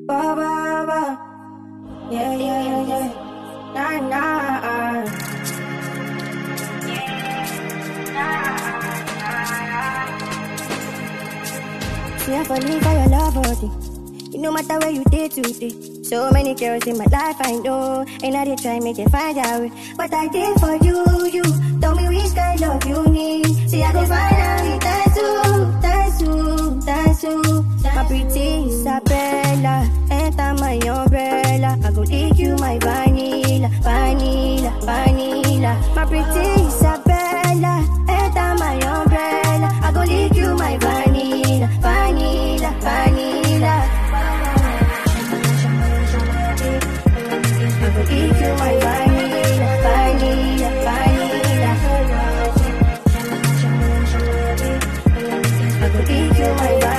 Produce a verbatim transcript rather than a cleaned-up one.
Ba ba ba. Yeah, yeah, yeah, yeah. Nah, nah. See, I falling for your love, body. It no matter where you day today. So many girls in my life I know, and I they try make it find out way. But I did for you, you. Tell me which kind of you need. See, I go find out it. That's you, that's you, that's you. My pretty Isabella, enter my umbrella. I go leave you my vibe.